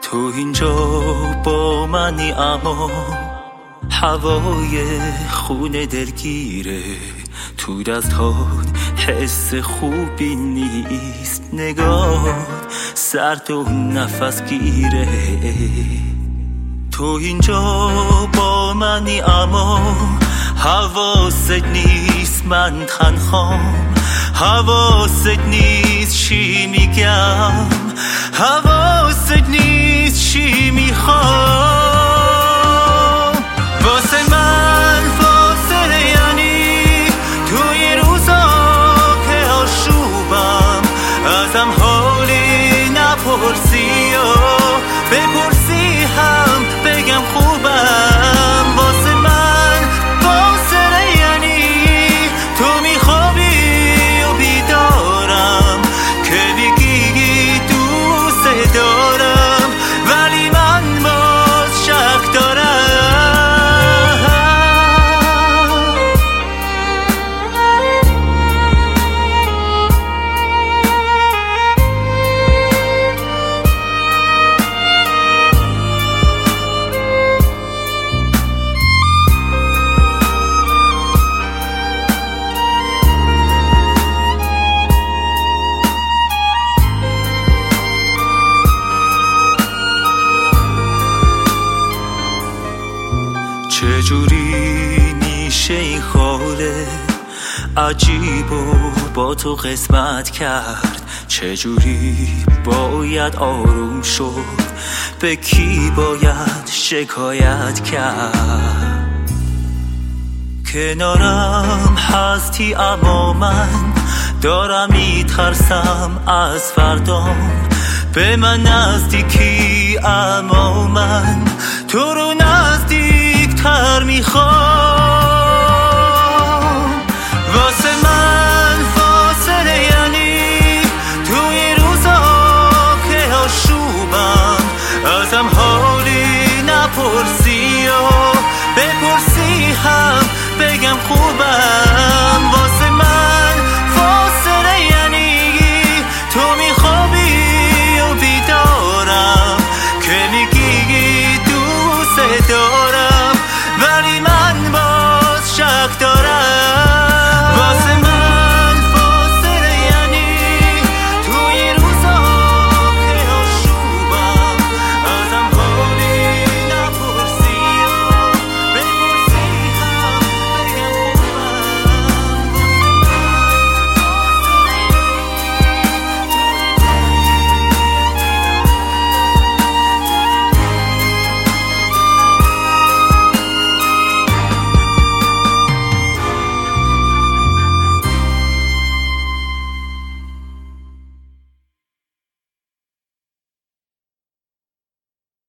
تو اینجا با منی اما هوای خونه دلگیره، تو دستات حس خوبی نیست، نگاه سرد و نفس گیره. تو اینجا با منی اما حواست نیست من تنهام، حواست نیست چی میگم، حواست نیست چی میخوام. واسه من فاصله یعنی توی روزا که آشوبم ازم حالی نپرسی و بپرسی هم بگم خوبم. واسه من فاصله یعنی تو میخوابی و بیدارم که بگی دوست دارم ولی من باز شک دارم. چجوری میشه این حاله عجیب و با تو قسمت کرد، چجوری باید آروم شد، به کی باید شکایت کرد. کنارم هستی اما من دارم میترسم از فردام، به من نزدیکی اما من تو رو نزدیکتر میخوام.